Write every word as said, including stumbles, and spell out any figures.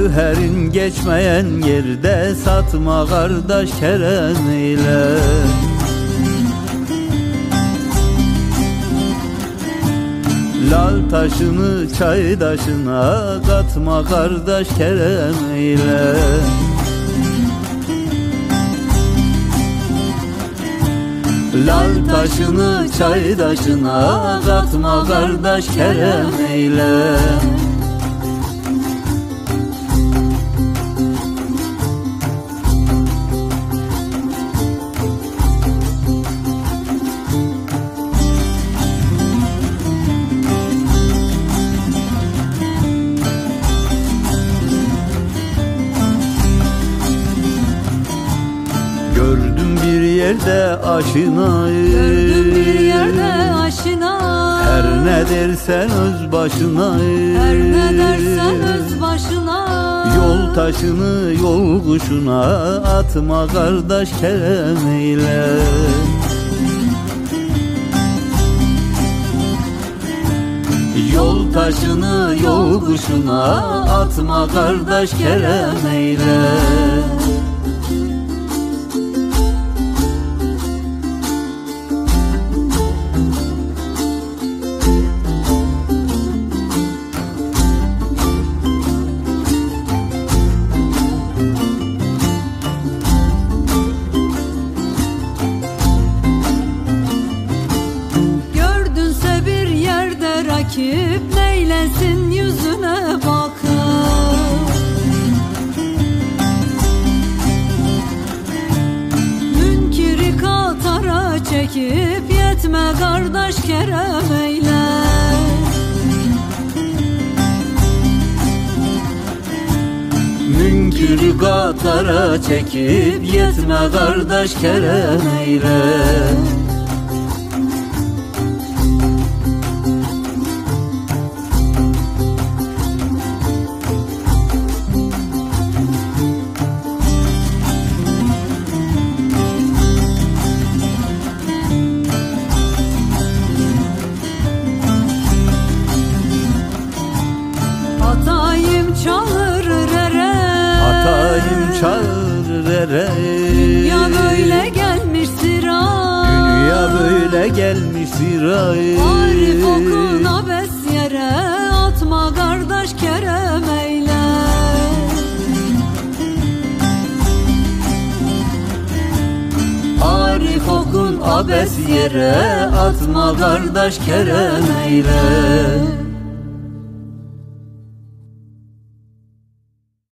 Cevherin geçmeyen yerde satma kardeş kerem eyle. Lal taşını çay taşına katma kardeş kerem eyle. Lal taşını çay taşına katma kardeş kerem eyle. Gördüm bir yerde aşinayı, gördüm bir yerde aşina. Her ne dersen öz başına, her ne dersen öz başına. Yol taşını yol kuşuna atma kardeş kerem eyle. Yol taşını yol kuşuna atma kardeş kerem eyle. Rakip neylesin yüzüne bakıp, münkiri katara çekip yetme kardeş kerem eyle. Münkiri katara çekip yetme kardeş kerem eyle. Atayım çağırır ere, Atayım çağırır ere. Dünya böyle gelmiş siray, Dünya böyle gelmiş siray. Arif okun abes yere atma kardeş kerem eyle. Arif okun abes yere atma kardeş kerem eyle.